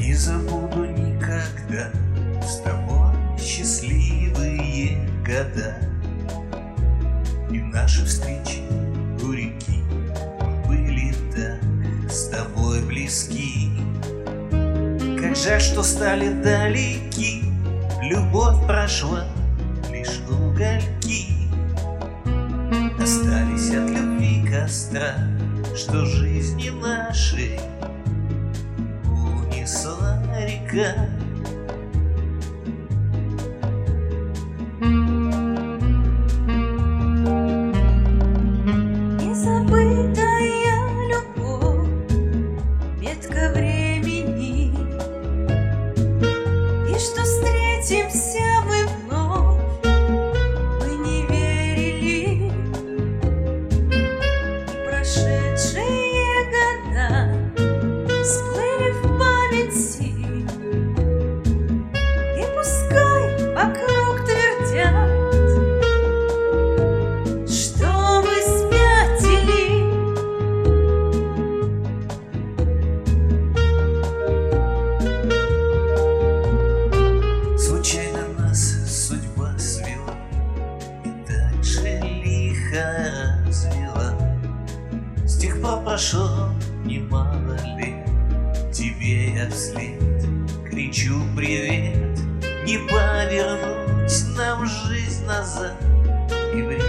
не забуду никогда с тобой счастливые года. И наши встречи у реки были так с тобой близки. Как жаль, что стали далеки, любовь прошла, лишь угольки остались от любви костра, что жизни нашей унесла река. Незабытая любовь, ветка времени, и что встретимся мы вновь, мы не верили. И прошедшие года всплыли в памяти, и пускай вокруг твердят, что мы спятили. Случайно нас судьба свела и так же лихо развела. С тех пор прошло немало лет, тебе я вслед кричу привет. Не повернуть нам жизнь назад, и время